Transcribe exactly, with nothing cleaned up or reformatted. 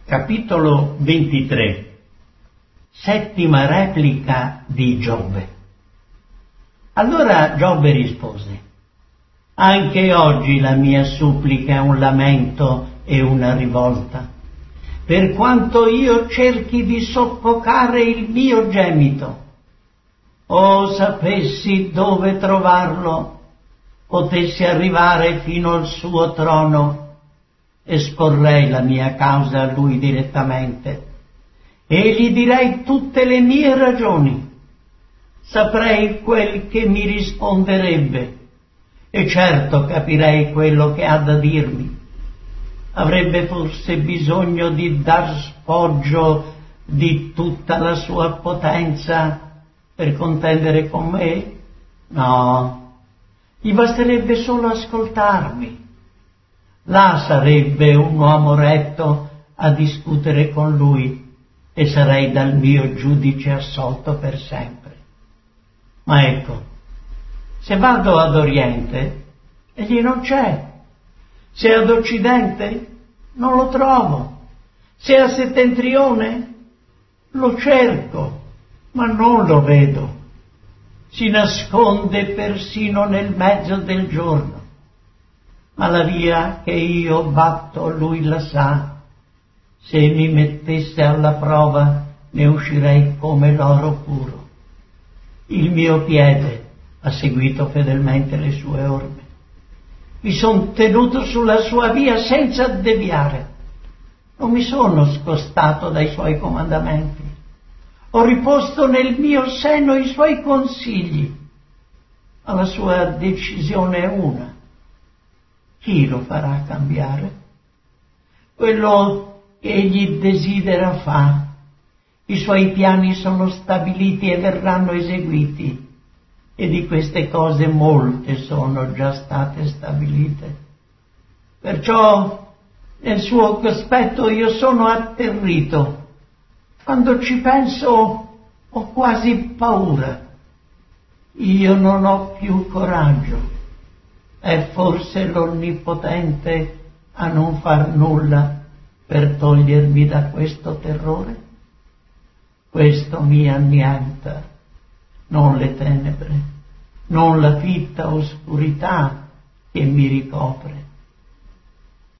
Capitolo ventitré. Settima replica di Giobbe. Allora Giobbe rispose: anche oggi la mia supplica è un lamento e una rivolta, per quanto io cerchi di soffocare il mio gemito. Oh, sapessi dove trovarlo, potessi arrivare fino al suo trono, esporrei la mia causa a lui direttamente e gli direi tutte le mie ragioni. Saprei quel che mi risponderebbe e certo capirei quello che ha da dirmi. Avrebbe forse bisogno di dar sfoggio di tutta la sua potenza per contendere con me? No, gli basterebbe solo ascoltarmi. Là sarebbe un uomo retto a discutere con lui e sarei dal mio giudice assolto per sempre. Ma ecco, se vado ad Oriente, egli non c'è. Se ad Occidente, non lo trovo. Se a Settentrione, lo cerco, ma non lo vedo. Si nasconde persino nel mezzo del giorno. Ma la via che io batto lui la sa. Se mi mettesse alla prova ne uscirei come l'oro puro. Il mio piede ha seguito fedelmente le sue orme. Mi son tenuto sulla sua via senza deviare. Non mi sono scostato dai suoi comandamenti. Ho riposto nel mio seno i suoi consigli. Ma la sua decisione è una. Chi lo farà cambiare? Quello che egli desidera fa. I suoi piani sono stabiliti e verranno eseguiti, e di queste cose molte sono già state stabilite. Perciò nel suo cospetto io sono atterrito. Quando ci penso ho quasi paura. Io non ho più coraggio. È forse l'Onnipotente a non far nulla per togliermi da questo terrore? Questo mi annienta, non le tenebre, non la fitta oscurità che mi ricopre.